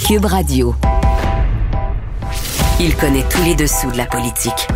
Cube Radio. Il connaît tous les dessous de la politique.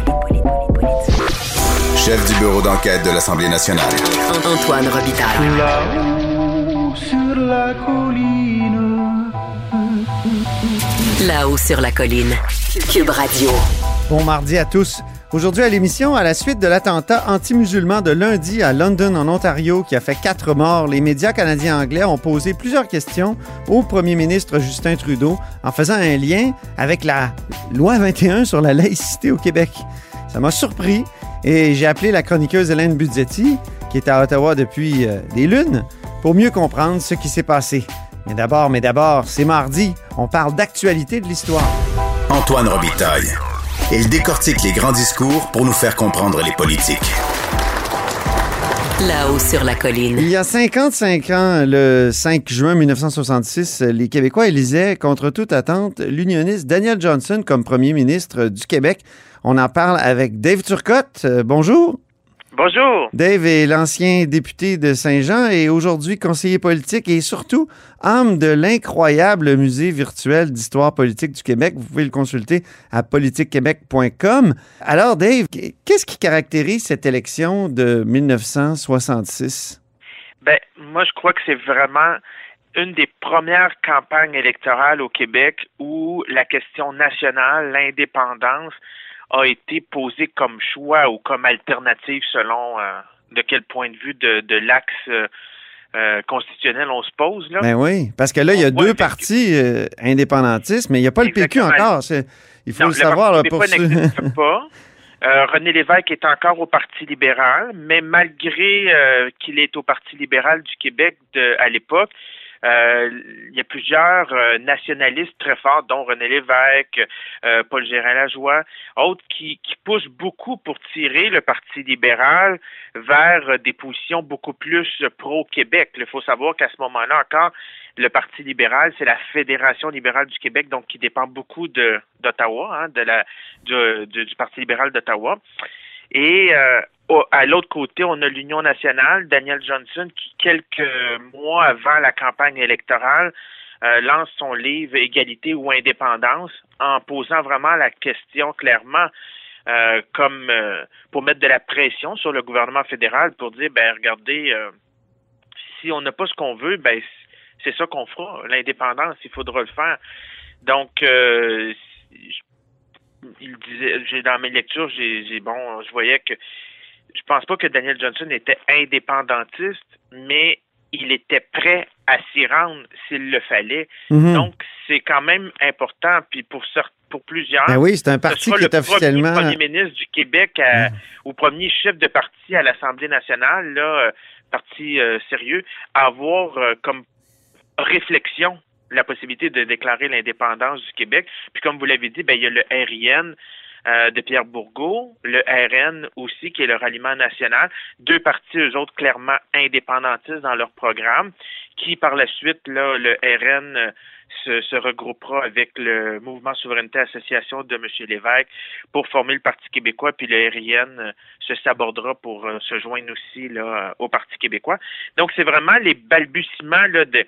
Chef du bureau d'enquête de l'Assemblée nationale. Antoine Robitaille. Là-haut sur la colline. Là-haut sur la colline. Cube Radio. Bon mardi à tous. Aujourd'hui à l'émission, à la suite de l'attentat anti-musulman de lundi à London, en Ontario, qui a fait 4 morts, les médias canadiens anglais ont posé plusieurs questions au premier ministre Justin Trudeau en faisant un lien avec la loi 21 sur la laïcité au Québec. Ça m'a surpris et j'ai appelé la chroniqueuse Hélène Budzetti, qui est à Ottawa depuis des lunes, pour mieux comprendre ce qui s'est passé. Mais d'abord, c'est mardi. On parle d'actualité de l'histoire. Antoine Robitaille. Il décortique les grands discours pour nous faire comprendre les politiques. Là-haut sur la colline. Il y a 55 ans, le 5 juin 1966, les Québécois élisaient contre toute attente l'unioniste Daniel Johnson comme premier ministre du Québec. On en parle avec Dave Turcotte. Bonjour. Bonjour. Dave est l'ancien député de Saint-Jean et aujourd'hui conseiller politique et surtout âme de l'incroyable musée virtuel d'histoire politique du Québec. Vous pouvez le consulter à politiquequebec.com. Alors Dave, qu'est-ce qui caractérise cette élection de 1966? Moi je crois que c'est vraiment une des premières campagnes électorales au Québec où la question nationale, l'indépendance, a été posé comme choix ou comme alternative selon de quel point de vue de l'axe constitutionnel on se pose. Là. Ben oui, parce que là, il y a deux partis indépendantistes, mais il n'y a pas Exactement. le PQ encore. Il faut le savoir. Là, pour n'existe pas. René Lévesque est encore au Parti libéral, mais malgré qu'il est au Parti libéral du Québec à l'époque, il y a plusieurs nationalistes très forts, dont René Lévesque, Paul Gérin-Lajoie, autres qui poussent beaucoup pour tirer le Parti libéral vers des positions beaucoup plus pro-Québec. Il faut savoir qu'à ce moment-là encore, le Parti libéral, c'est la Fédération libérale du Québec, donc qui dépend beaucoup d'Ottawa, du Parti libéral d'Ottawa. Et à l'autre côté, on a l'Union nationale, Daniel Johnson, qui, quelques mois avant la campagne électorale, lance son livre « Égalité ou indépendance » en posant vraiment la question clairement comme pour mettre de la pression sur le gouvernement fédéral pour dire, regardez, si on n'a pas ce qu'on veut, c'est ça qu'on fera. L'indépendance, il faudra le faire. Donc, il disait, dans mes lectures, je voyais que je pense pas que Daniel Johnson était indépendantiste, mais il était prêt à s'y rendre s'il le fallait. Mm-hmm. Donc, c'est quand même important. Puis pour plusieurs, oui, c'est un parti qui est officiellement premier ministre du Québec au premier chef de parti à l'Assemblée nationale, là, parti sérieux, avoir comme réflexion la possibilité de déclarer l'indépendance du Québec. Puis comme vous l'avez dit, il y a le RIN de Pierre Bourgault, le RN aussi, qui est le Ralliement national, deux partis, eux autres, clairement indépendantistes dans leur programme, qui par la suite, là, le RN se regroupera avec le Mouvement Souveraineté Association de M. Lévesque pour former le Parti québécois, puis le RIN se sabordera pour se joindre aussi là au Parti québécois. Donc, c'est vraiment les balbutiements là, de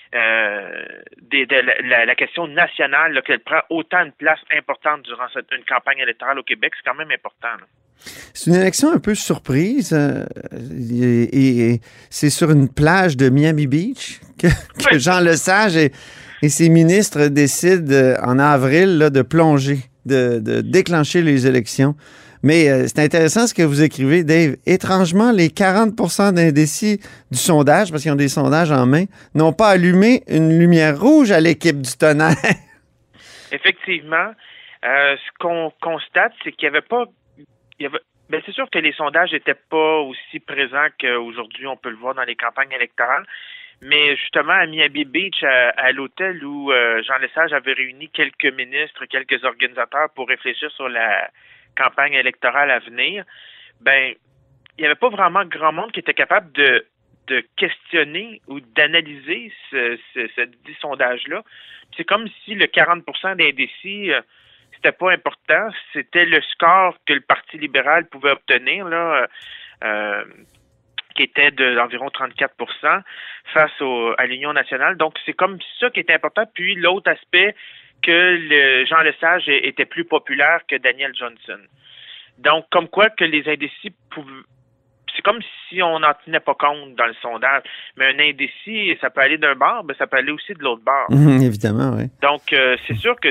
la question nationale, là, qu'elle prend autant une place importante durant une campagne électorale au Québec, c'est quand même important. Là. C'est une élection un peu surprise et c'est sur une plage de Miami Beach que Jean Lesage et ses ministres décident en avril là, de plonger, de déclencher les élections. Mais c'est intéressant ce que vous écrivez, Dave. Étrangement, les 40% d'indécis du sondage, parce qu'ils ont des sondages en main, n'ont pas allumé une lumière rouge à l'équipe du tonnerre. Effectivement. Ce qu'on constate, c'est qu'il n'y avait pas... c'est sûr que les sondages n'étaient pas aussi présents qu'aujourd'hui, on peut le voir dans les campagnes électorales. Mais justement, à Miami Beach, à l'hôtel où Jean Lesage avait réuni quelques ministres, quelques organisateurs pour réfléchir sur la campagne électorale à venir, il n'y avait pas vraiment grand monde qui était capable de questionner ou d'analyser ce dit sondage-là. C'est comme si le 40% d'indécis, c'était pas important, c'était le score que le Parti libéral pouvait obtenir, là, qui était d'environ 34 face à l'Union nationale. Donc, c'est comme ça qui est important. Puis, l'autre aspect, que Jean Lesage était plus populaire que Daniel Johnson. Donc, comme quoi que les indécis pouvaient... C'est comme si on n'en tenait pas compte dans le sondage. Mais un indécis, ça peut aller d'un bord, mais ça peut aller aussi de l'autre bord. Évidemment, oui. Donc, c'est sûr que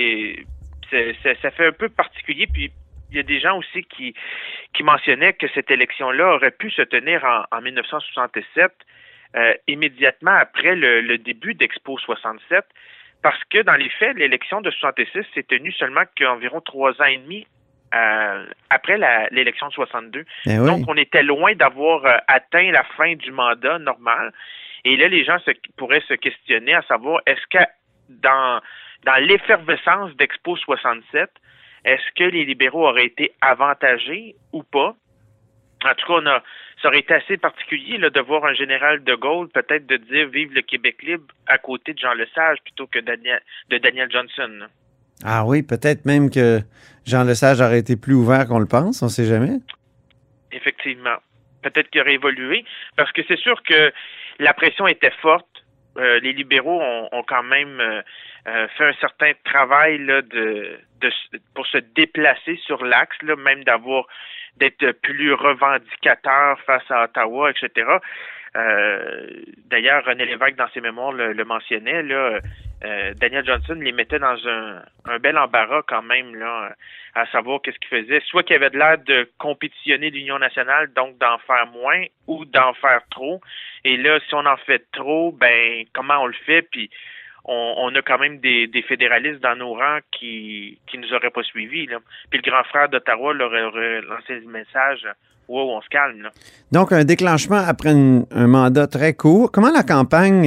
ça fait un peu particulier. Puis, il y a des gens aussi qui mentionnaient que cette élection-là aurait pu se tenir en 1967, immédiatement après le début d'Expo 67, parce que dans les faits, l'élection de 66 s'est tenue seulement qu'environ 3 ans et demi après l'élection de 62. Oui. Donc, on était loin d'avoir atteint la fin du mandat normal. Et là, les gens pourraient se questionner à savoir, est-ce que dans l'effervescence d'Expo 67, est-ce que les libéraux auraient été avantagés ou pas? En tout cas, ça aurait été assez particulier là, de voir un général de Gaulle peut-être de dire « Vive le Québec libre » à côté de Jean Lesage plutôt que de Daniel Johnson. Là. Ah oui, peut-être même que Jean Lesage aurait été plus ouvert qu'on le pense, on ne sait jamais. Effectivement. Peut-être qu'il aurait évolué, parce que c'est sûr que la pression était forte. Les libéraux ont quand même fait un certain travail là, pour se déplacer sur l'axe, là, même d'être plus revendicateur face à Ottawa, etc. D'ailleurs, René Lévesque, dans ses mémoires, le mentionnait, là, Daniel Johnson les mettait dans un bel embarras quand même, là, à savoir qu'est-ce qu'il faisait. Soit qu'il avait de l'air de compétitionner l'Union nationale, donc d'en faire moins, ou d'en faire trop. Et là, si on en fait trop, ben comment on le fait? Puis on a quand même des fédéralistes dans nos rangs qui nous auraient pas suivis, là. Puis le grand frère d'Ottawa leur aurait lancé le message. Wow, on se calme, là. Donc, un déclenchement après un mandat très court. Comment la campagne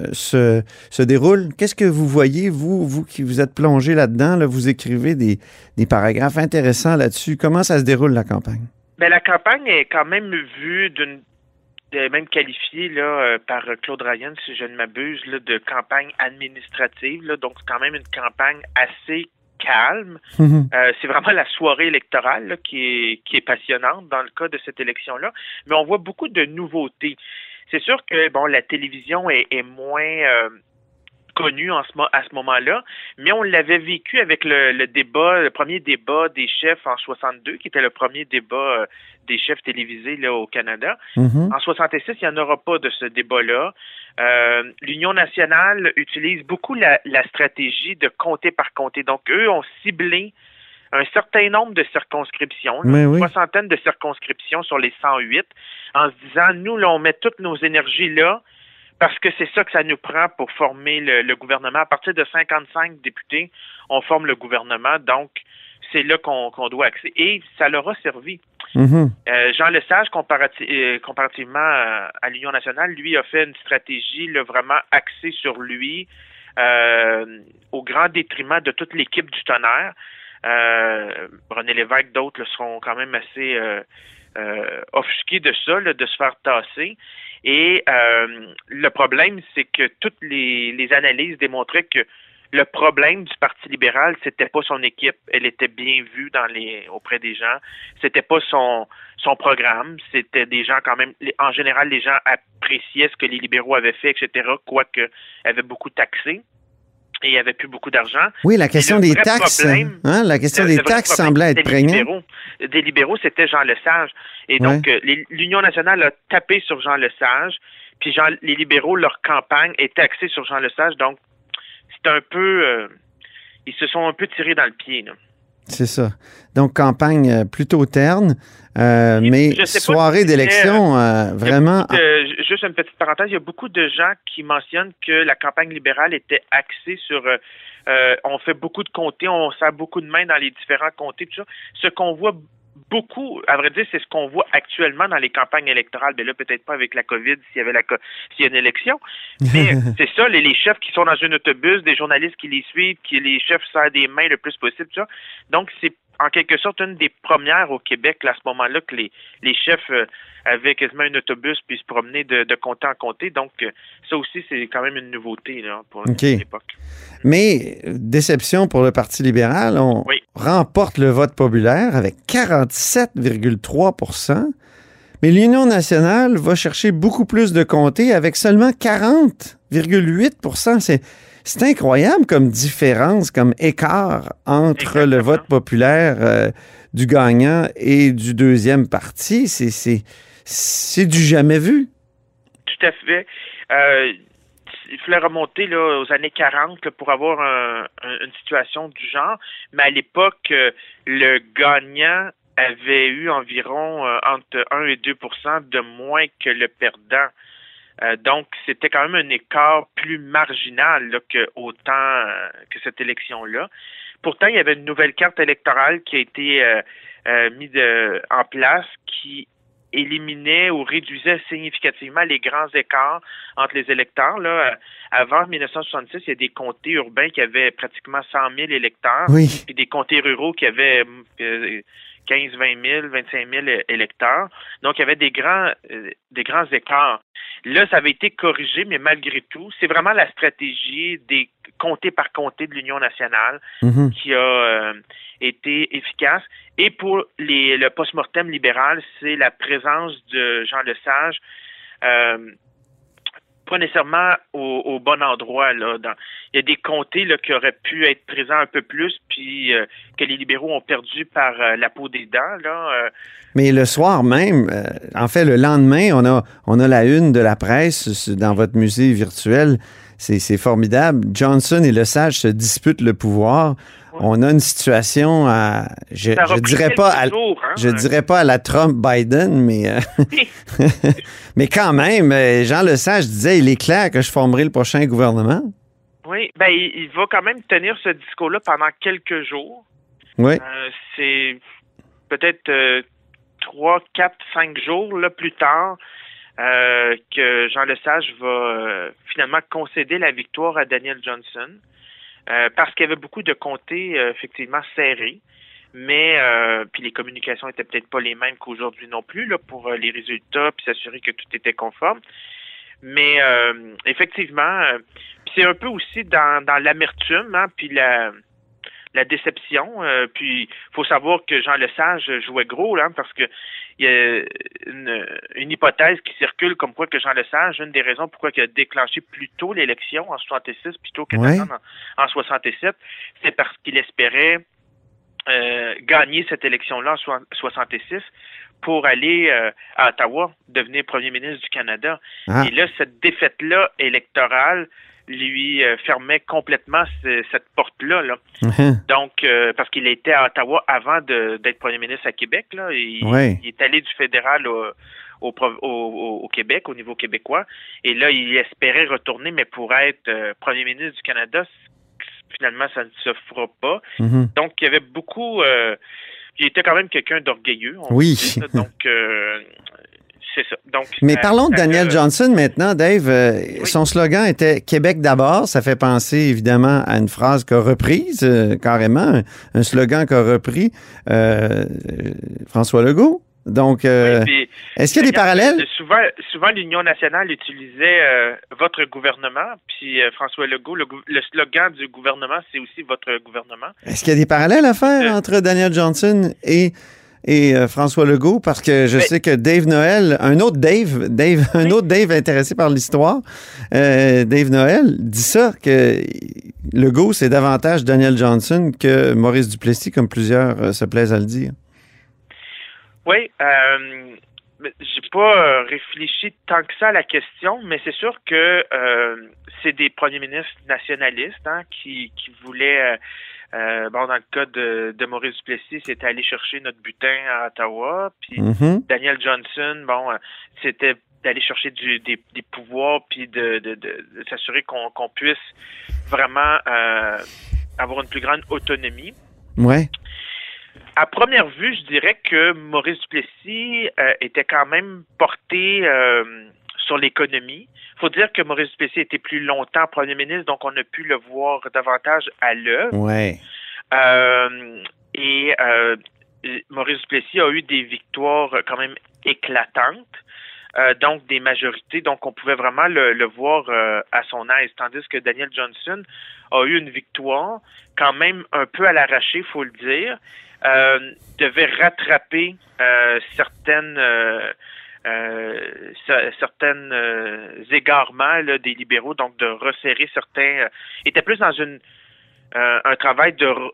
se déroule? Qu'est-ce que vous voyez, vous qui vous êtes plongé là-dedans? Là, vous écrivez des paragraphes intéressants là-dessus. Comment ça se déroule, la campagne? Bien, la campagne est quand même vue même qualifiée là, par Claude Ryan, si je ne m'abuse, là, de campagne administrative. Là, donc, c'est quand même une campagne assez calme. C'est vraiment la soirée électorale là, qui est passionnante dans le cas de cette élection-là. Mais on voit beaucoup de nouveautés. C'est sûr que la télévision est moins connue à ce moment-là, mais on l'avait vécu avec le premier débat des chefs en 62, qui était le premier débat des chefs télévisés là, au Canada. En 66, il n'y en aura pas de ce débat-là. L'Union nationale utilise beaucoup la stratégie de comté par comté. Donc, eux ont ciblé un certain nombre de circonscriptions, une soixantaine de circonscriptions sur les 108, en se disant, nous, là, on met toutes nos énergies là, parce que c'est ça que ça nous prend pour former le gouvernement. À partir de 55 députés, on forme le gouvernement, donc c'est là qu'on doit accéder. Et ça leur a servi. Jean Lesage, comparativement à l'Union nationale, lui a fait une stratégie là, vraiment axée sur lui, au grand détriment de toute l'équipe du Tonnerre. René Lévesque, d'autres seront quand même assez offusqués de ça, là, de se faire tasser. Et le problème, c'est que toutes les analyses démontraient que le problème du Parti libéral, c'était pas son équipe. Elle était bien vue auprès des gens. C'était pas son programme. C'était des gens quand même... En général, les gens appréciaient ce que les libéraux avaient fait, etc., quoique avaient beaucoup taxé. Et il n'y avait plus beaucoup d'argent. Oui, la question des taxes. La question des taxes semblait être prégnante. Des libéraux, c'était Jean Lesage. Et donc, l'Union nationale a tapé sur Jean Lesage. Puis les libéraux, leur campagne était axée sur Jean Lesage. Donc, c'est un peu... ils se sont un peu tirés dans le pied, là. C'est ça. Donc, campagne plutôt terne, mais soirée d'élection, vraiment... Juste une petite parenthèse, il y a beaucoup de gens qui mentionnent que la campagne libérale était axée sur... on fait beaucoup de comtés, on serre beaucoup de mains dans les différents comtés, tout ça. Ce qu'on voit beaucoup, à vrai dire, c'est ce qu'on voit actuellement dans les campagnes électorales. Mais là, peut-être pas avec la COVID, s'il y a une élection. Mais c'est ça, les chefs qui sont dans un autobus, des journalistes qui les suivent, les chefs serrent des mains le plus possible, tout ça. Donc, c'est en quelque sorte une des premières au Québec, là, à ce moment-là, que les chefs avaient quasiment un autobus puis se promenaient de comté en comté. Donc, ça aussi, c'est quand même une nouveauté là, pour l'époque. Mais, déception pour le Parti libéral, on remporte le vote populaire avec 47,3 %. Mais l'Union nationale va chercher beaucoup plus de comtés avec seulement 40,8 %. C'est incroyable comme différence, comme écart entre le vote populaire du gagnant et du deuxième parti. C'est du jamais vu. Tout à fait. Il fallait remonter là, aux années 40 là, pour avoir une situation du genre. Mais à l'époque, le gagnant avait eu environ entre 1 et 2 % de moins que le perdant. Donc, c'était quand même un écart plus marginal là, que cette élection-là. Pourtant, il y avait une nouvelle carte électorale qui a été mise en place qui éliminait ou réduisait significativement les grands écarts entre les électeurs. Là, avant 1966, il y a des comtés urbains qui avaient pratiquement 100 000 électeurs, Oui. et des comtés ruraux qui avaient 15, 20 000, 25 000 électeurs. Donc, il y avait des grands écarts. Là, ça avait été corrigé, mais malgré tout, c'est vraiment la stratégie des comté par comté de l'Union nationale qui a été efficace. Et pour le post-mortem libéral, c'est la présence de Jean Lesage, pas nécessairement au bon endroit. Là. Il y a des comtés là, qui auraient pu être présents un peu plus, puis que les libéraux ont perdu par la peau des dents. Là, Mais le soir même, en fait, le lendemain, on a la une de la presse dans votre musée virtuel. C'est formidable. Johnson et Lesage se disputent le pouvoir. Oui. On a une situation je dirais pas à la Trump-Biden, mais mais quand même, Jean Lesage disait, il est clair que je formerai le prochain gouvernement. Oui, ben il va quand même tenir ce discours-là pendant quelques jours. Oui. C'est peut-être 3, 4, 5 jours là, plus tard que Jean Lesage va finalement concéder la victoire à Daniel Johnson parce qu'il y avait beaucoup de comtés effectivement serrés, mais puis les communications étaient peut-être pas les mêmes qu'aujourd'hui non plus là pour les résultats puis s'assurer que tout était conforme. Mais effectivement, c'est un peu aussi dans l'amertume, hein, puis la déception. Puis il faut savoir que Jean Lesage jouait gros là, parce que il y a une hypothèse qui circule comme quoi que Jean Lesage, une des raisons pourquoi il a déclenché plus tôt l'élection en 66 plutôt que en 67, c'est parce qu'il espérait gagner cette élection-là en 66 pour aller à Ottawa, devenir premier ministre du Canada. Ah. Et là, cette défaite-là électorale lui fermait complètement cette porte-là. Là. Donc, parce qu'il était à Ottawa avant d'être premier ministre à Québec. Là, et il est allé du fédéral au Québec, au niveau québécois. Et là, il espérait retourner, mais pour être premier ministre du Canada, finalement, ça ne se fera pas. Donc, il y avait beaucoup... il était quand même quelqu'un d'orgueilleux. Oui. Ça, donc, c'est ça. Donc, mais parlons de Daniel Johnson maintenant, Dave. Son slogan était « Québec d'abord ». Ça fait penser évidemment à une phrase qu'a reprise, carrément, un slogan qu'a repris François Legault. Donc, est-ce qu'il y a des parallèles? Souvent, l'Union nationale utilisait votre gouvernement, puis François Legault, le slogan du gouvernement, c'est aussi votre gouvernement. Est-ce qu'il y a des parallèles à faire entre Daniel Johnson et François Legault? Parce que je sais que Dave Noël, un autre Dave intéressé par l'histoire, Dave Noël, dit ça, que Legault, c'est davantage Daniel Johnson que Maurice Duplessis, comme plusieurs se plaisent à le dire. Oui, j'ai pas réfléchi tant que ça à la question, mais c'est sûr que c'est des premiers ministres nationalistes qui voulaient, dans le cas de Maurice Duplessis, c'était aller chercher notre butin à Ottawa, puis Daniel Johnson, c'était d'aller chercher des pouvoirs, puis de s'assurer qu'on puisse vraiment avoir une plus grande autonomie. Ouais. À première vue, je dirais que Maurice Duplessis était quand même porté sur l'économie. Il faut dire que Maurice Duplessis était plus longtemps premier ministre, donc on a pu le voir davantage à l'œuvre. Ouais. Et Maurice Duplessis a eu des victoires quand même éclatantes, donc des majorités, donc on pouvait vraiment le voir à son aise, tandis que Daniel Johnson a eu une victoire quand même un peu à l'arraché, il faut le dire. Devait rattraper certaines certains égarements là, des libéraux, donc de resserrer certains, était plus dans un travail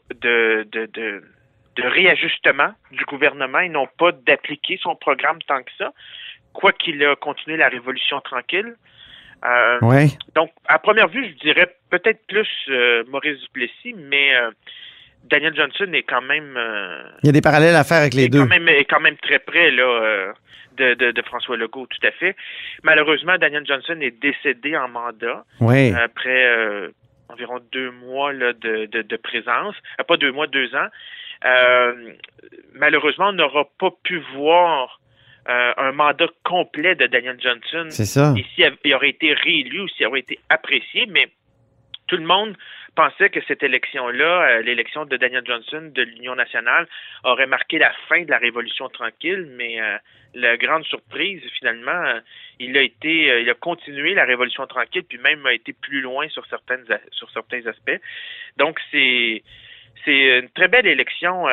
de réajustement du gouvernement et non pas d'appliquer son programme tant que ça, quoi qu'il a continué la révolution tranquille. Oui. Donc, à première vue, je dirais peut-être plus Maurice Duplessis, mais Daniel Johnson est quand même... il y a des parallèles à faire avec les deux. Est quand même très près là, de François Legault, tout à fait. Malheureusement, Daniel Johnson est décédé en mandat après environ 2 mois là, de présence. Pas 2 mois, 2 ans. Malheureusement, on n'aura pas pu voir un mandat complet de Daniel Johnson. C'est ça. Et s'il aurait été réélu ou s'il aurait été apprécié, mais tout le monde pensait que cette élection-là, l'élection de Daniel Johnson de l'Union nationale, aurait marqué la fin de la Révolution tranquille, mais la grande surprise, finalement, il a continué la Révolution tranquille, puis même a été plus loin sur certains aspects. Donc, c'est une très belle élection.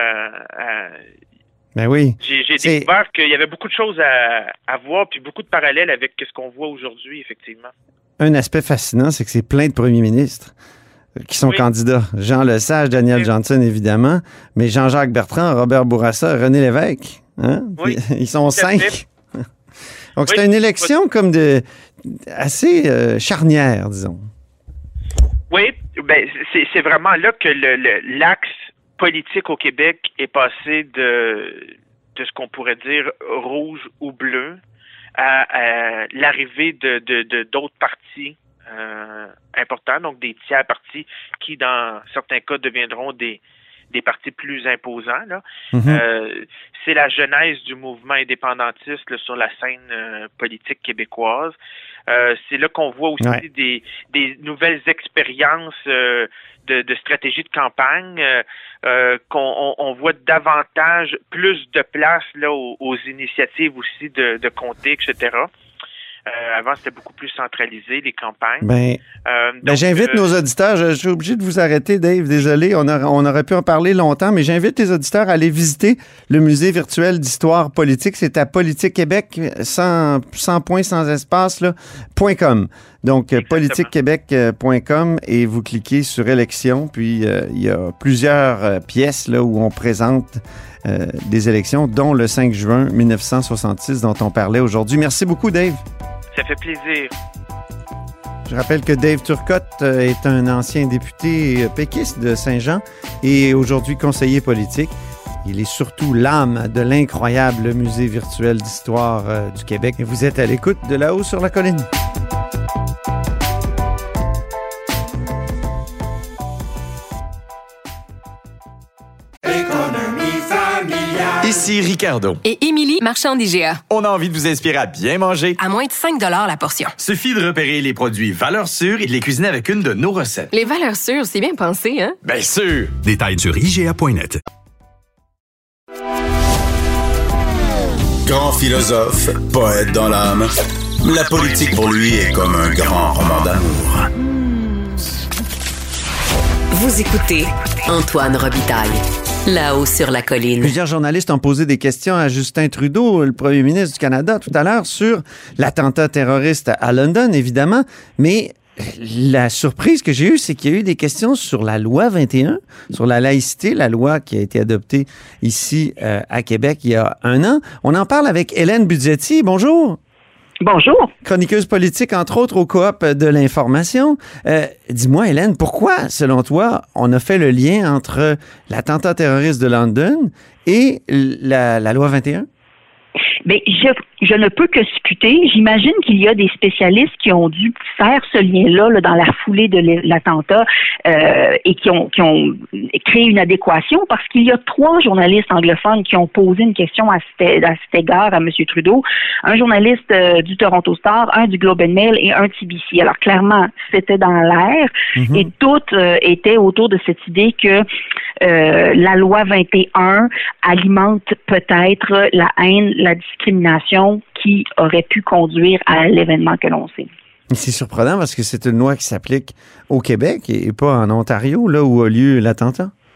Ben oui. J'ai découvert qu'il y avait beaucoup de choses à voir, puis beaucoup de parallèles avec ce qu'on voit aujourd'hui, effectivement. Un aspect fascinant, c'est que c'est plein de premiers ministres qui sont candidats. Jean Lesage, Daniel Johnson, évidemment, mais Jean-Jacques Bertrand, Robert Bourassa, René Lévesque. Hein? Oui, ils sont 5. Donc, c'est une élection comme assez charnière, disons. Oui, ben c'est vraiment là que l'axe politique au Québec est passé de ce qu'on pourrait dire rouge ou bleu à l'arrivée de d'autres partis importants, donc des tiers partis qui, dans certains cas, deviendront des partis plus imposants. Là. C'est la genèse du mouvement indépendantiste là, sur la scène politique québécoise. C'est là qu'on voit aussi des nouvelles expériences de stratégie de campagne, qu'on voit davantage, plus de place là aux initiatives aussi de comté, etc. Avant, c'était beaucoup plus centralisé, les campagnes. J'invite nos auditeurs, je suis obligé de vous arrêter, Dave, désolé, on aurait pu en parler longtemps, mais j'invite les auditeurs à aller visiter le musée virtuel d'histoire politique. C'est à Politique Québec, sans point, sans espace, là, .com. Donc, politiquequebec.com et vous cliquez sur élections, puis il y a plusieurs pièces là où on présente des élections, dont le 5 juin 1966 dont on parlait aujourd'hui. Merci beaucoup, Dave. Ça fait plaisir. Je rappelle que Dave Turcotte est un ancien député péquiste de Saint-Jean et aujourd'hui conseiller politique. Il est surtout l'âme de l'incroyable musée virtuel d'histoire du Québec. Et vous êtes à l'écoute de Là-haut sur la colline. Ici Ricardo. Et Émilie, marchand d'IGA. On a envie de vous inspirer à bien manger. À moins de 5 $ la portion. Suffit de repérer les produits valeurs sûres et de les cuisiner avec une de nos recettes. Les valeurs sûres, c'est bien pensé, hein? Bien sûr! Détails sur IGA.net. Grand philosophe, poète dans l'âme, la politique pour lui est comme un grand roman d'amour. Vous écoutez Antoine Robitaille. Là-haut sur la colline. Plusieurs journalistes ont posé des questions à Justin Trudeau, le premier ministre du Canada, tout à l'heure, sur l'attentat terroriste à London, évidemment. Mais la surprise que j'ai eue, c'est qu'il y a eu des questions sur la loi 21, sur la laïcité, la loi qui a été adoptée ici à Québec il y a 1 an. On en parle avec Hélène Budgetti. Bonjour. Bonjour. Chroniqueuse politique, entre autres, au Coop de l'information. Dis-moi, Hélène, pourquoi, selon toi, on a fait le lien entre l'attentat terroriste de London et la loi 21? Bien, je ne peux que supputer. J'imagine qu'il y a des spécialistes qui ont dû faire ce lien-là dans la foulée de l'attentat et qui ont créé une adéquation parce qu'il y a 3 journalistes anglophones qui ont posé une question à cet égard à M. Trudeau. Un journaliste du Toronto Star, un du Globe and Mail et un TBC. Alors, clairement, c'était dans l'air et toutes étaient autour de cette idée que la loi 21 alimente peut-être la haine, la discrimination qui aurait pu conduire à l'événement que l'on sait. C'est surprenant parce que c'est une loi qui s'applique au Québec et pas en Ontario, là où a lieu l'attentat.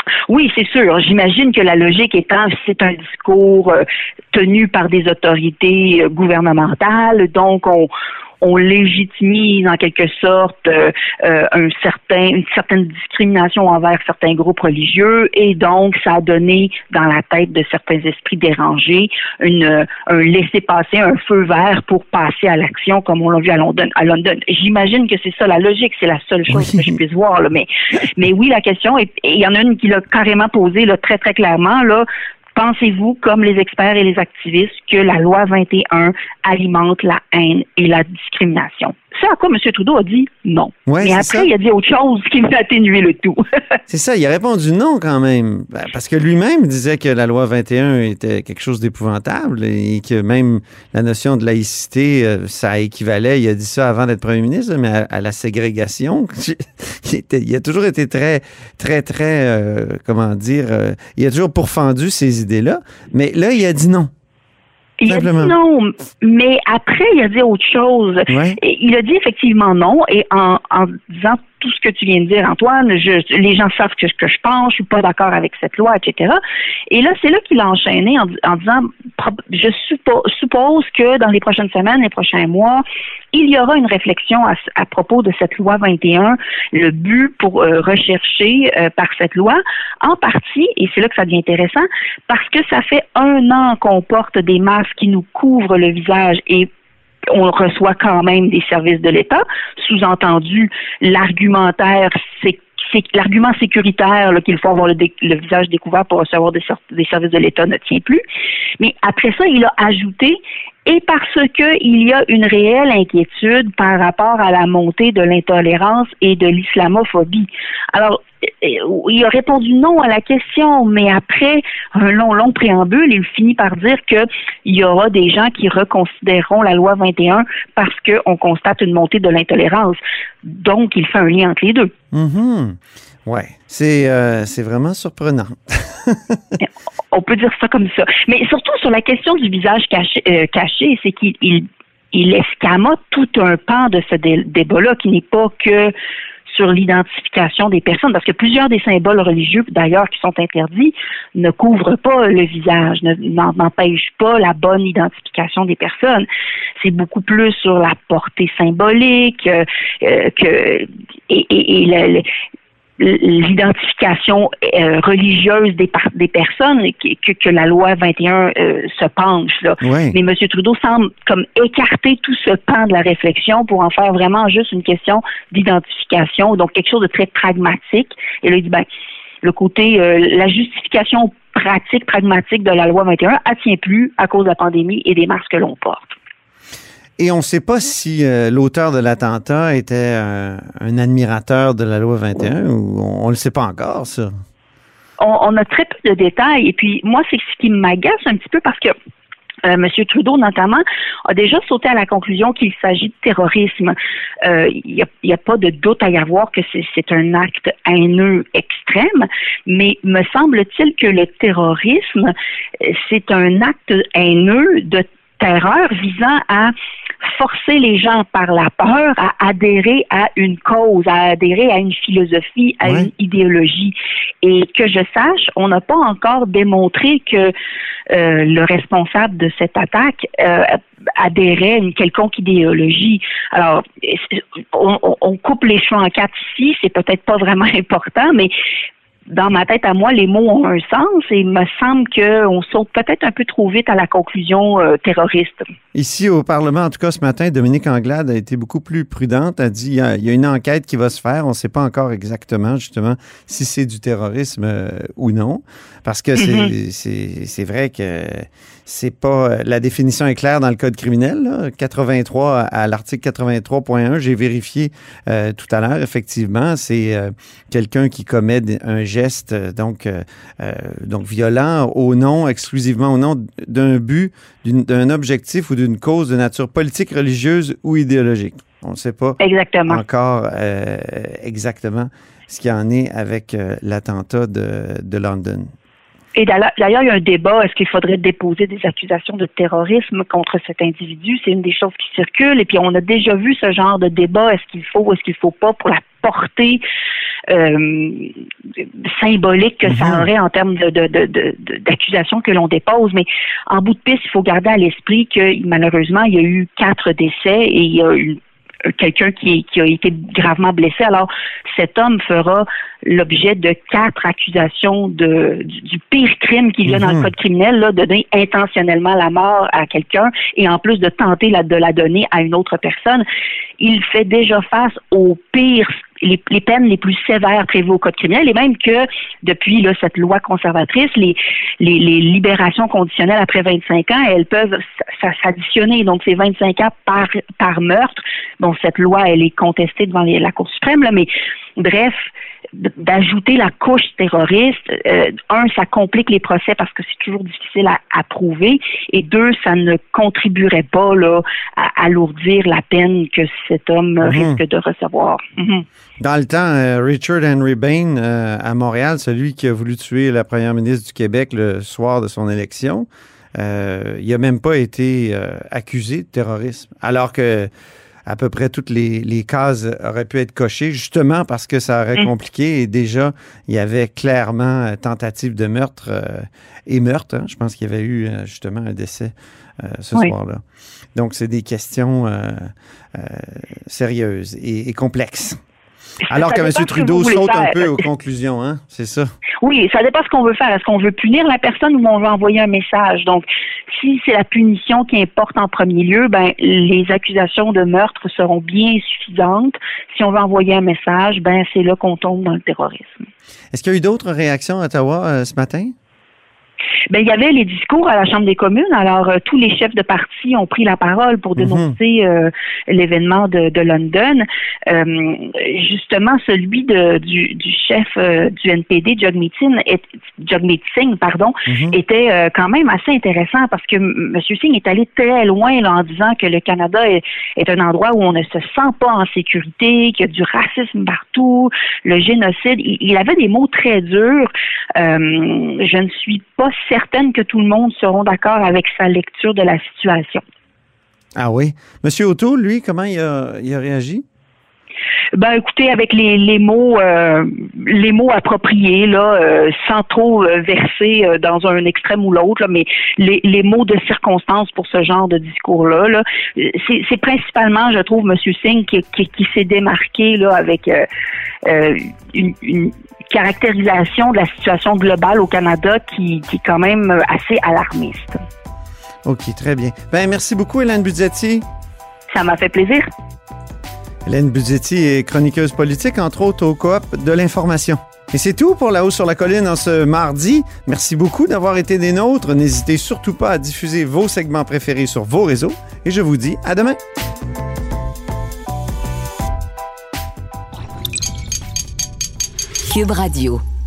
Oui, c'est sûr. J'imagine que la logique étant, c'est un discours tenu par des autorités gouvernementales, donc on légitimise en quelque sorte une certaine discrimination envers certains groupes religieux, et donc ça a donné dans la tête de certains esprits dérangés un laisser-passer, un feu vert pour passer à l'action, comme on l'a vu à London. J'imagine que c'est ça la logique, c'est la seule chose que je puisse voir, là. Mais oui, la question, et il y en a une qui l'a carrément posée là, très très clairement là. Pensez-vous, comme les experts et les activistes, que la loi 21 alimente la haine et la discrimination? C'est à quoi M. Trudeau a dit non. Ouais, mais après, il a dit autre chose qui m'a atténué le tout. C'est ça, il a répondu non quand même. Parce que lui-même disait que la loi 21 était quelque chose d'épouvantable et que même la notion de laïcité, ça équivalait, il a dit ça avant d'être premier ministre, mais à la ségrégation. Il a toujours été très, très, très, comment dire, il a toujours pourfendu ces idées-là. Mais là, il a dit non. Il a dit non, mais après, il a dit autre chose. Ouais. Il a dit effectivement non, et en disant tout ce que tu viens de dire, Antoine, les gens savent ce que je pense, je suis pas d'accord avec cette loi, etc. Et là, c'est là qu'il a enchaîné en disant, je suppose que dans les prochaines semaines, les prochains mois, il y aura une réflexion à propos de cette loi 21, le but pour rechercher par cette loi, en partie, et c'est là que ça devient intéressant, parce que ça fait 1 an qu'on porte des masques qui nous couvrent le visage et on reçoit quand même des services de l'État. Sous-entendu, l'argumentaire, c'est l'argument sécuritaire là, qu'il faut avoir le visage découvert pour recevoir des services de l'État ne tient plus. Mais après ça, il a ajouté, et parce que il y a une réelle inquiétude par rapport à la montée de l'intolérance et de l'islamophobie. Alors, il a répondu non à la question, mais après un long préambule, il finit par dire que il y aura des gens qui reconsidéreront la loi 21 parce qu'on constate une montée de l'intolérance. Donc, il fait un lien entre les deux. Mm-hmm. Ouais, c'est vraiment surprenant. On peut dire ça comme ça. Mais surtout sur la question du visage caché, c'est qu'il escamote tout un pan de ce débat-là qui n'est pas que sur l'identification des personnes, parce que plusieurs des symboles religieux, d'ailleurs, qui sont interdits, ne couvrent pas le visage, n'empêchent pas la bonne identification des personnes. C'est beaucoup plus sur la portée symbolique l'identification religieuse des personnes que la loi 21 se penche là. Ouais. Mais M. Trudeau semble comme écarter tout ce pan de la réflexion pour en faire vraiment juste une question d'identification, donc quelque chose de très pragmatique. Et là, il dit le côté la justification pragmatique de la loi 21 elle tient plus à cause de la pandémie et des masques que l'on porte. Et on ne sait pas si l'auteur de l'attentat était un admirateur de la loi 21 ou on ne le sait pas encore, ça. On a très peu de détails. Et puis, moi, c'est ce qui m'agace un petit peu parce que M. Trudeau, notamment, a déjà sauté à la conclusion qu'il s'agit de terrorisme. Il y a pas de doute à y avoir que c'est un acte haineux extrême, mais me semble-t-il que le terrorisme, c'est un acte haineux de terreur visant à forcer les gens par la peur à adhérer à une cause, à adhérer à une philosophie, à une idéologie. Et que je sache, on n'a pas encore démontré que le responsable de cette attaque adhérait à une quelconque idéologie. Alors, on coupe les cheveux en 4 ici, c'est peut-être pas vraiment important, mais dans ma tête à moi, les mots ont un sens et il me semble qu'on saute peut-être un peu trop vite à la conclusion terroriste. Ici, au Parlement, en tout cas, ce matin, Dominique Anglade a été beaucoup plus prudente, a dit il y a une enquête qui va se faire. On ne sait pas encore exactement, justement, si c'est du terrorisme ou non. Parce que c'est vrai que c'est pas... La définition est claire dans le Code criminel, là, 83 à l'article 83.1. J'ai vérifié tout à l'heure, effectivement. C'est quelqu'un qui commet un geste donc violent exclusivement au nom d'un but, d'un objectif ou d'une cause de nature politique, religieuse ou idéologique. On ne sait pas encore exactement ce qu'il y en est avec l'attentat de London. Et d'ailleurs, il y a un débat, est-ce qu'il faudrait déposer des accusations de terrorisme contre cet individu? C'est une des choses qui circule. Et puis, on a déjà vu ce genre de débat, est-ce qu'il faut ou est-ce qu'il faut pas, pour la portée symbolique que ça aurait en termes d'accusations que l'on dépose. Mais en bout de piste, il faut garder à l'esprit que malheureusement, il y a eu 4 décès et il y a eu quelqu'un qui a été gravement blessé. Alors, cet homme fera l'objet de 4 accusations du pire crime qu'il y a dans le code criminel, là, de donner intentionnellement la mort à quelqu'un et en plus de tenter de la donner à une autre personne. Il fait déjà face aux pires les peines les plus sévères prévues au code criminel et même que depuis là, cette loi conservatrice, les libérations conditionnelles après 25 ans, elles peuvent s'additionner. Donc, c'est 25 ans par meurtre. Bon, cette loi, elle est contestée devant la Cour suprême, là, mais bref, d'ajouter la couche terroriste, ça complique les procès parce que c'est toujours difficile à prouver, et 2, ça ne contribuerait pas là à alourdir la peine que cet homme risque de recevoir. Dans le temps, Richard Henry Bain à Montréal, celui qui a voulu tuer la première ministre du Québec le soir de son élection, il n'a même pas été accusé de terrorisme, alors que à peu près toutes les cases auraient pu être cochées, justement parce que ça aurait compliqué. Et déjà, il y avait clairement tentative de meurtre et meurtre. Hein. Je pense qu'il y avait eu justement un décès ce soir-là. Donc, c'est des questions sérieuses et complexes. Alors que M. Trudeau saute un peu aux conclusions, hein? C'est ça. Oui, ça dépend ce qu'on veut faire. Est-ce qu'on veut punir la personne ou on veut envoyer un message? Donc, si c'est la punition qui importe en premier lieu, ben les accusations de meurtre seront bien suffisantes. Si on veut envoyer un message, ben c'est là qu'on tombe dans le terrorisme. Est-ce qu'il y a eu d'autres réactions à Ottawa ce matin? Ben, il y avait les discours à la Chambre des communes. Alors, tous les chefs de parti ont pris la parole pour dénoncer l'événement de London. Justement, celui du chef du NPD, Jagmeet Singh, était quand même assez intéressant parce que M. Singh est allé très loin là, en disant que le Canada est un endroit où on ne se sent pas en sécurité, qu'il y a du racisme partout, le génocide. Il avait des mots très durs. Je ne suis pas certaine que tout le monde seront d'accord avec sa lecture de la situation. Ah oui? Monsieur O'Toole, lui, comment il a réagi? Ben, écoutez, avec les mots appropriés, là, sans trop verser dans un extrême ou l'autre, là, mais les mots de circonstance pour ce genre de discours-là, là, c'est principalement, je trouve, M. Singh qui s'est démarqué là avec une caractérisation de la situation globale au Canada qui est quand même assez alarmiste. OK, très bien. Ben, merci beaucoup, Hélène Budzetti. Ça m'a fait plaisir. Hélène Budzetti est chroniqueuse politique, entre autres au Coop de l'information. Et c'est tout pour La Haut sur la Colline en ce mardi. Merci beaucoup d'avoir été des nôtres. N'hésitez surtout pas à diffuser vos segments préférés sur vos réseaux. Et je vous dis à demain. Cube Radio.